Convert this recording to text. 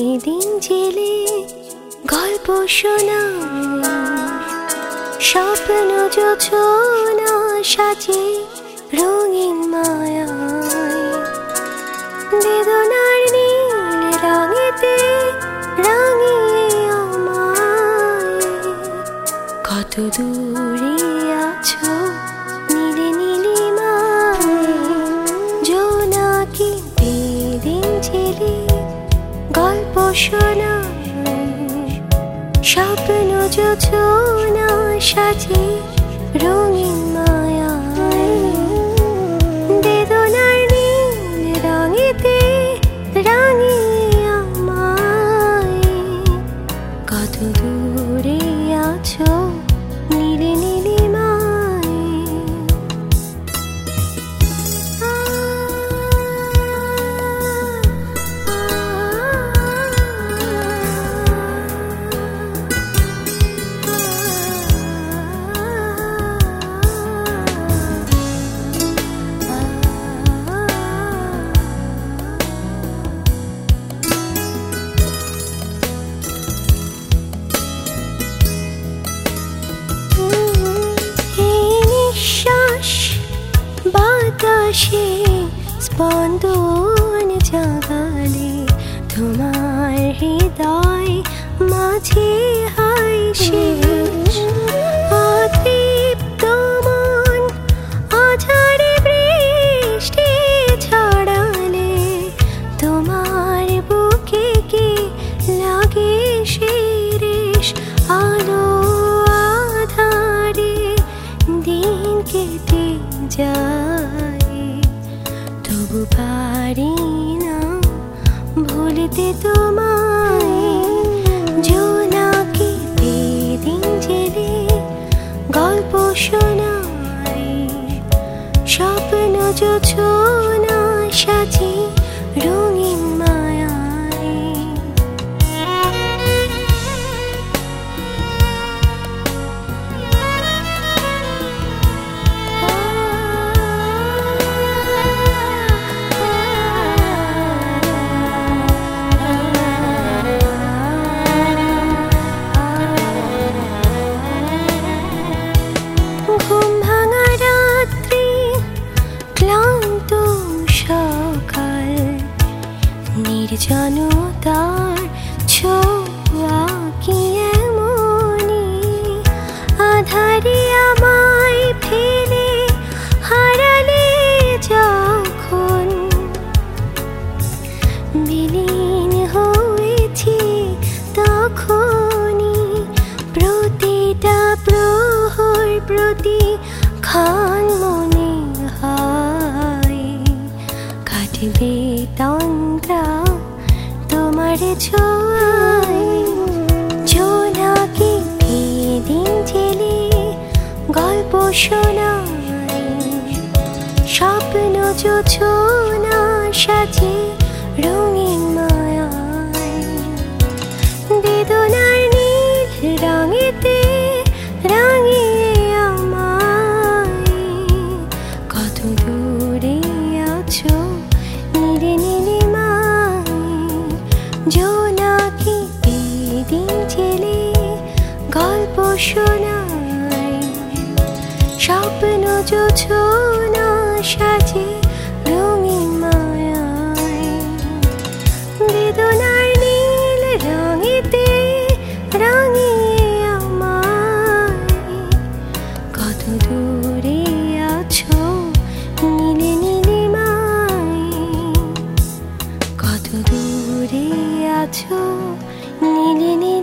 দিন জেলে গল্প শোনা, স্বপ্ন যোছনা সাজে রঙিন মায়ায়, বেদনার নীল রঙেতে রাঙিয়ে আমায়। কত দূরে আছো নীলে নীলিমায়, জোনাকি দিন জেলে গল্প শোনা, স্বপ্ন যোছনা সাজে রঙিন মায়ায়, বেদনার নীল রঙেতে রাঙিয়ে আমায়। কত দূরে আছো নীলে নীলিমায়। বাতাসে স্পন্দন জাগালে, তোমার হৃদয় মাঝে হয় শেষ। অতৃপ্ত মন আঝাড়ে বৃষ্টি ছড়ালে, তোমার বুকে কি লাগে শেষ। আলো আধারে দিন কেটে যায়, তবু পারি না ভুলতে তোমায়। জোনাকি দিন জেলে গল্প শোনায়, স্বপ্ন যোছনা সাজে রঙিন মায়ায়। ঘুম ভাঙা রাত্রি, ক্লান্ত সকাল, নির্জনতার ছোঁয়া কি এমনি। আধারে আমায় ফেলে হারালে যখন, বিলীন হয়েছি তখনই। প্রতিটা প্রহর প্রতি ক্ষণ মনে হয়, কাটবে তন্দ্রা তোমার ছোঁয়ায়। জোনাকি দিন জেলে গল্প শোনায়, স্বপ্ন যোছনা সাজে রঙিন মায়ায়, বেদনার নীল রঙেতে রাঙিয়ে আমায়। কত দূরে আছো নীলে নীলিমায়, জোনাকি দিন জেলে গল্প শোনায়, স্বপ্ন যোছনা সাজে রঙিন মায়ায়, বেদনার নীল রঙেতে রাঙিয়ে আমায়। কত দূরে আছো নীলে নীলিমায়, কত দূরে আছো নীলে নীলিমায়।